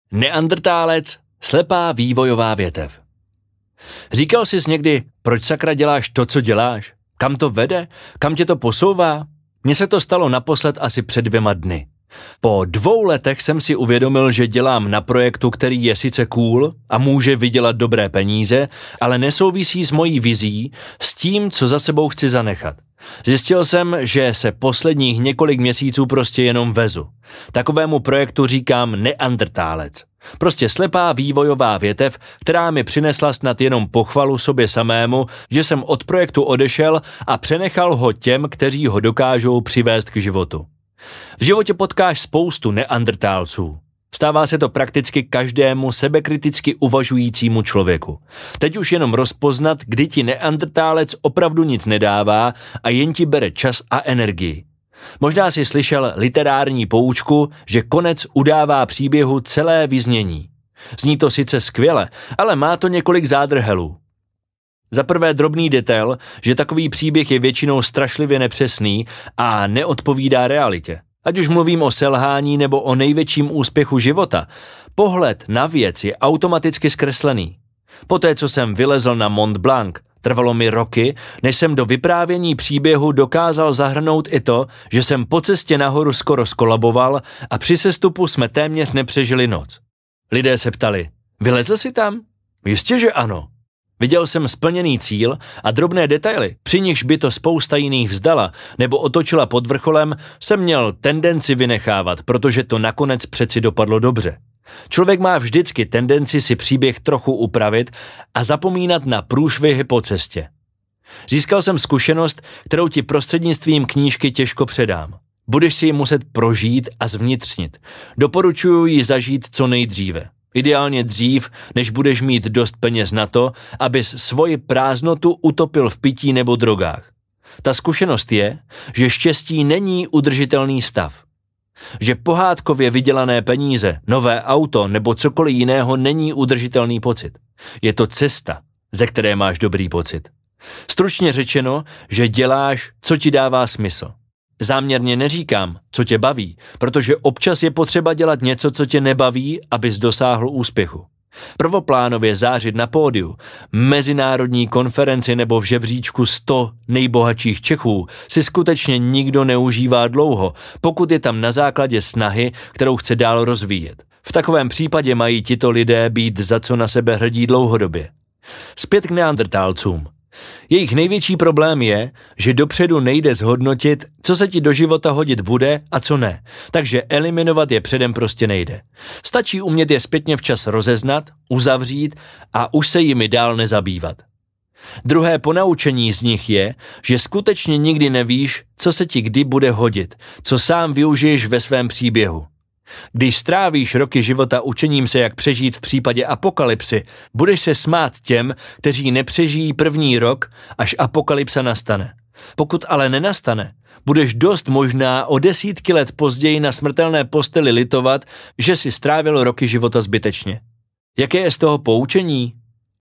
Neandrtálec, slepá vývojová větev. Říkal jsi někdy, proč sakra děláš to, co děláš? Kam to vede? Kam tě to posouvá? Mně se to stalo naposled asi před 2 dny. Po 2 letech jsem si uvědomil, že dělám na projektu, který je sice cool a může vydělat dobré peníze, ale nesouvisí s mojí vizí, s tím, co za sebou chci zanechat. Zjistil jsem, že se posledních několik měsíců prostě jenom vezu. Takovému projektu říkám neandrtálec. Prostě slepá vývojová větev, která mi přinesla snad jenom pochvalu sobě samému, že jsem od projektu odešel a přenechal ho těm, kteří ho dokážou přivést k životu. V životě potkáš spoustu neandrtálců. Stává se to prakticky každému sebekriticky uvažujícímu člověku. Teď už jenom rozpoznat, kdy ti neandrtálec opravdu nic nedává a jen ti bere čas a energii. Možná jsi slyšel literární poučku, že konec udává příběhu celé vyznění. Zní to sice skvěle, ale má to několik zádrhelů. Za prvé drobný detail, že takový příběh je většinou strašlivě nepřesný a neodpovídá realitě. Ať už mluvím o selhání nebo o největším úspěchu života, pohled na věc je automaticky zkreslený. Poté, co jsem vylezl na Mont Blanc, trvalo mi roky, než jsem do vyprávění příběhu dokázal zahrnout i to, že jsem po cestě nahoru skoro skolaboval a při sestupu jsme téměř nepřežili noc. Lidé se ptali, vylezl jsi tam? Jistě, že ano. Viděl jsem splněný cíl a drobné detaily, při nichž by to spousta jiných vzdala nebo otočila pod vrcholem, jsem měl tendenci vynechávat, protože to nakonec přeci dopadlo dobře. Člověk má vždycky tendenci si příběh trochu upravit a zapomínat na průšvihy po cestě. Získal jsem zkušenost, kterou ti prostřednictvím knížky těžko předám. Budeš si ji muset prožít a zvnitřnit. Doporučuji ji zažít co nejdříve. Ideálně dřív, než budeš mít dost peněz na to, abys svoji prázdnotu utopil v pití nebo drogách. Ta zkušenost je, že štěstí není udržitelný stav. Že pohádkově vydělané peníze, nové auto nebo cokoliv jiného není udržitelný pocit. Je to cesta, ze které máš dobrý pocit. Stručně řečeno, že děláš, co ti dává smysl. Záměrně neříkám, co tě baví, protože občas je potřeba dělat něco, co tě nebaví, abys dosáhl úspěchu. Prvoplánově zářit na pódiu, mezinárodní konferenci nebo v žebříčku 100 nejbohatších Čechů si skutečně nikdo neužívá dlouho, pokud je tam na základě snahy, kterou chce dál rozvíjet. V takovém případě mají tito lidé být za co na sebe hrdí dlouhodobě. Zpět k neandrtálcům. Jejich největší problém je, že dopředu nejde zhodnotit, co se ti do života hodit bude a co ne, takže eliminovat je předem prostě nejde. Stačí umět je zpětně včas rozeznat, uzavřít a už se jimi dál nezabývat. Druhé ponaučení z nich je, že skutečně nikdy nevíš, co se ti kdy bude hodit, co sám využiješ ve svém příběhu. Když strávíš roky života učením se, jak přežít v případě apokalypsy, budeš se smát těm, kteří nepřežijí první rok, až apokalypsa nastane. Pokud ale nenastane, budeš dost možná o desítky let později na smrtelné posteli litovat, že si strávil roky života zbytečně. Jaké je z toho poučení?